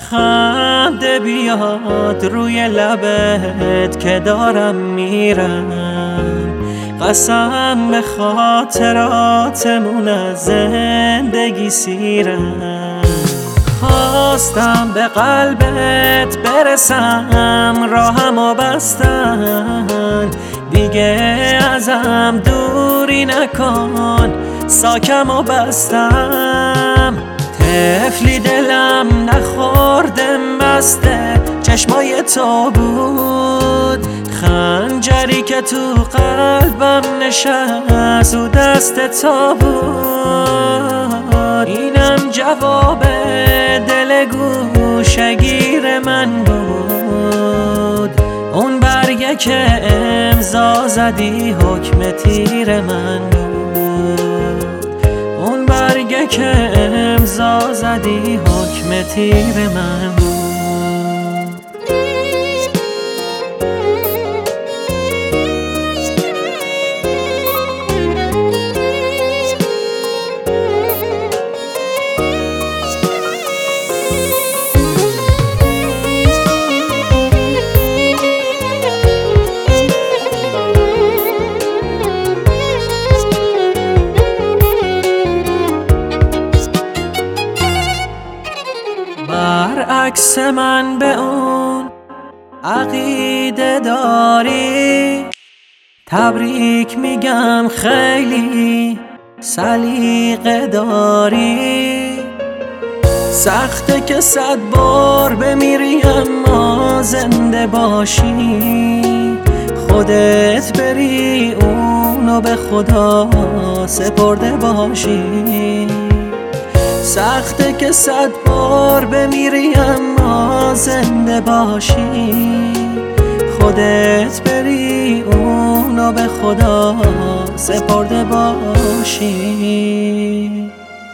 خنده بیاد روی لبت که دارم میرم، قسم به خاطراتمون از زندگی سیرم. خواستم به قلبت برسم، راهمو بستن، دیگه ازم دوری نکن، ساکمو بستم. طفلی دلم نخوردم بسته، چشمای تو بود، خنجری که تو قلبم نشست و دست تو بود. اینم جواب دل گوشگیر من بود، اون برگه که امضا زدی حکم تیر من بود، اون برگه که امضا زدی حکم تیر من بود. برعکس من به اون عقیده داری، تبریک میگم خیلی سلیقه داری. سخته که 100 بار بمیری اما زنده باشی، خودت بری اونو به خدا سپرده باشی. سخته که 100 بار بمیری اما زنده باشی، خودت بری اونو به خدا سپرده باشی.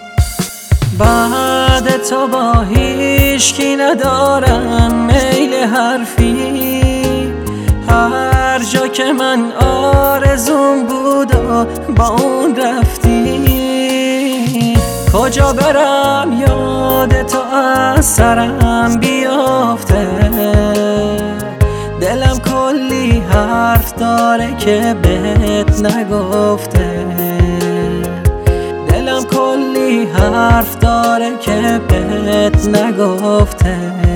بعد تو با هیچکی ندارم میل حرفی، هر جا که من آرزوم بود و با اون رفتی. کجا برم یاد تو از سرم بیافته، دلم کلی حرف داره که بهت نگفته، دلم کلی حرف داره که بهت نگفته.